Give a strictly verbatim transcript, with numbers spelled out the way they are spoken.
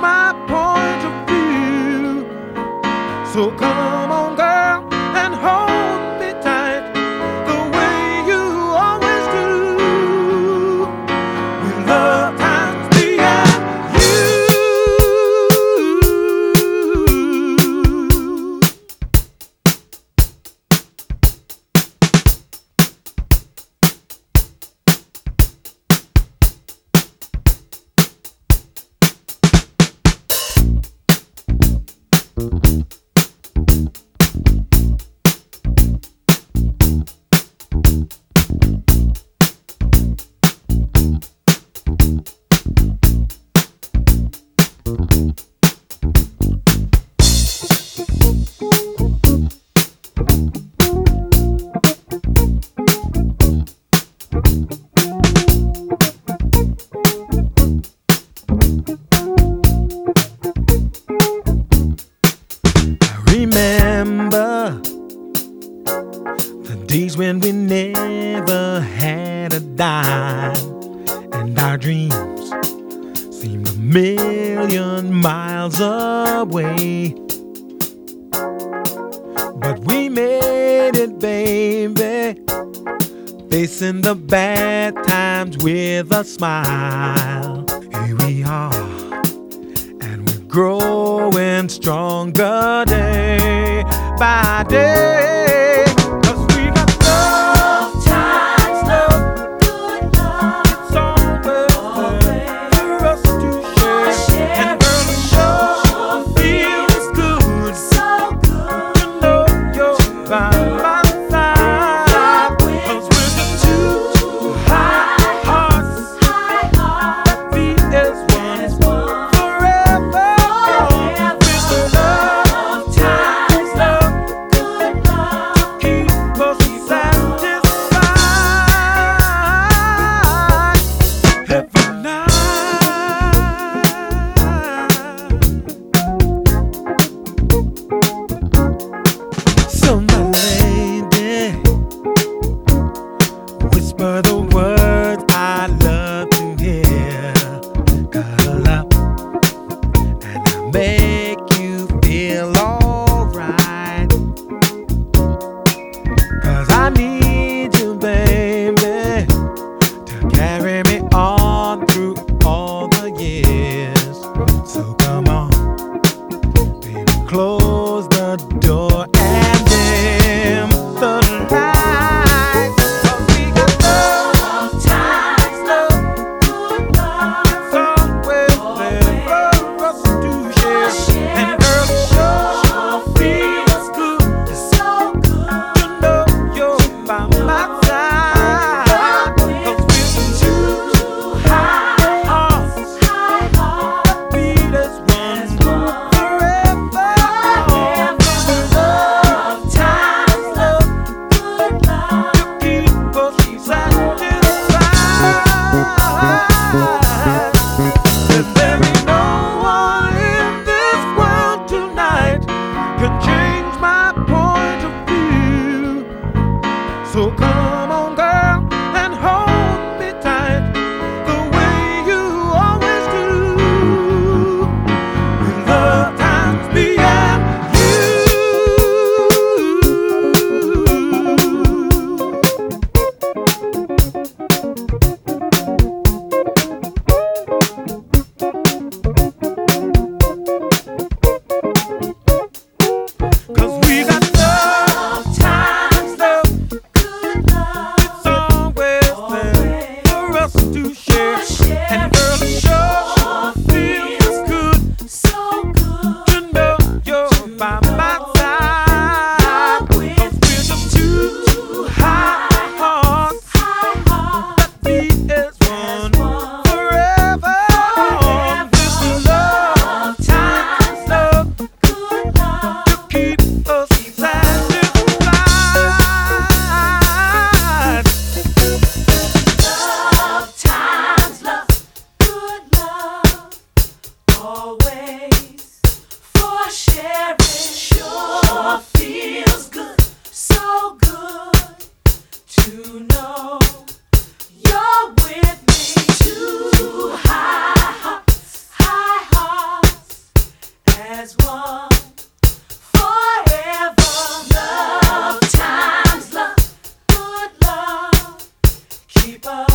my point of view. So come on, girl, and hold me tight the way you always do. We love times beyond you. Remember the days when we never had a dime, and our dreams seemed a million miles away. But we made it, baby, facing the bad times with a smile. Here we are, and we're growing stronger day by day. 'Cause we got love times, love, good love. It's always there for us to share. And girl, it sure feels good, so good to know you're by my side. 'Cause we're just two high hearts that beat as one forever. With love times, love, good love to keep us satisfied every night. So my lady, whisper the words I love to hear. Cuddle up and I'll make you feel alright. 'Cause I need you, baby, to carry me on through all the years. So come on, baby, close the door and dim the lights. 'Cause we got love times, love, good love. It's always there for us to share. And girl, it sure feels good, so good to know you're by my side. 'Cause we're two high hearts that beat as one forever. Love times, love, good love to keep us satisfied. And there ain't no one in this world tonight can change my point of view. So come on, girl, and hold me tight the way you always do. We love times beyond you. Cause we got love times, love, good love. It's always there for us to share. And girl, it sure feels good, so good to know you're by my side. 'Cause we're just two high hearts that beat as one forever. This love times, love, good love to keep us satisfied. Love times, love, good love, always for sharing. Sure feels good, so good to know you're with me. Two high hearts, high hearts as one forever. Love times love, good love, keep us.